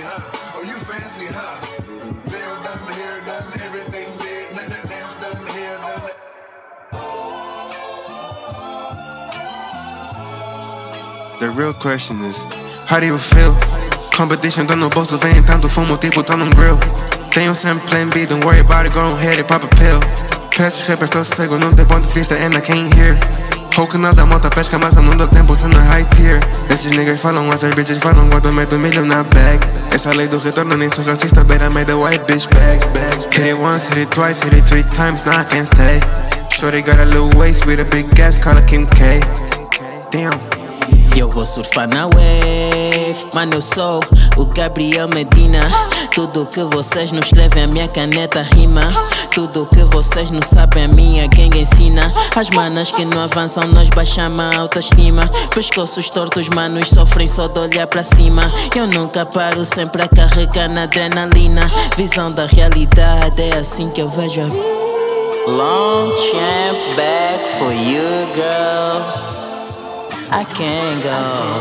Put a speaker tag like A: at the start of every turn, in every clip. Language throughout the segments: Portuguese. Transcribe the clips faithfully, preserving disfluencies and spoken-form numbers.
A: huh? Oh, you fancy, huh? Nail done, hair done, everything did. Nails done, hair done.
B: The real question is, how do you feel? Competition tá no bolso, vem tanto fumo, tipo tá num grill. Tenho sempre plan B, don't worry about it, go ahead and pop a pill. Peço rappers, tô cego, não tem ponto de vista and I can't hear. Hulk nada, malta pesca, mas eu não dou tempo, sendo high tier. Esses niggas falam, essas bitches falam, quando meto milho na bag. Essa lei do retorno, nem sou racista, but I made a white bitch bag, bag. Hit it once, hit it twice, hit it three times, now I can't stay. Shorty got a little waist with a big ass, call her Kim K. Damn.
C: Eu vou surfar na wave, mano, eu sou o Gabriel Medina. Tudo que vocês não escrevem, a minha caneta rima. Tudo que vocês não sabem, a minha gang ensina. As manas que não avançam, nós baixamos a autoestima. Pescoços tortos, manos sofrem só de olhar pra cima. Eu nunca paro, sempre a carregar na adrenalina. Visão da realidade, é assim que eu vejo a... Long champ back for you, girl. I can't go.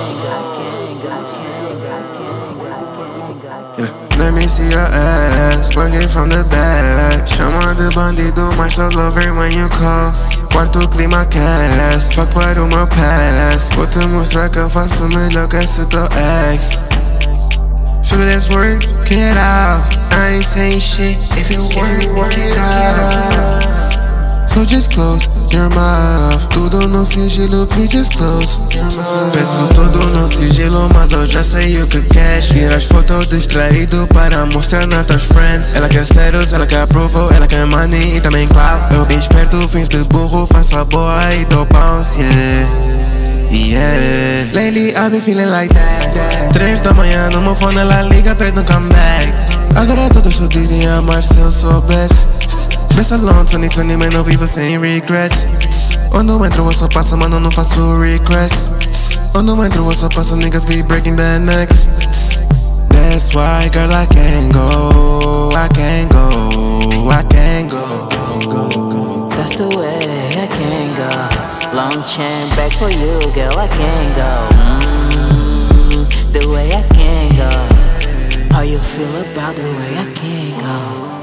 B: Yeah, let me see your ass, working from the back. Chama de bandido, mas só lover when you call. Quarto clima cast, fuck para o meu pass. Vou te mostrar que eu faço melhor que esse teu ex. Show me this work, get out. I ain't saying shit if you work, work it out. So just close your mouth. Tudo no sigilo, please just close your mouth. Peço tudo no sigilo, mas eu já sei o que queres. Tiras fotos distraído para mostrar nas tuas friends. Ela quer status, ela quer approval, ela quer money e também clout. Eu bem esperto, fins de burro, faço a boa e dou bounce, yeah. Yeah. Lately I've been feeling like that. Três da manhã no meu fone, ela liga, pede um comeback. Agora todos só dizem amar se eu soubesse. Best alone, twenty twenty, man, não vivo sem regrets. Quando eu entro eu só passo, mano, não faço requests. Quando eu entro eu só passo, niggas be breaking their necks. That's why, girl, I can't go, I can't go, I can't go.
C: That's the way I can't go. Long chain back for you, girl, I can't go. Mm, the way I can't go. How you feel about the way I can't go?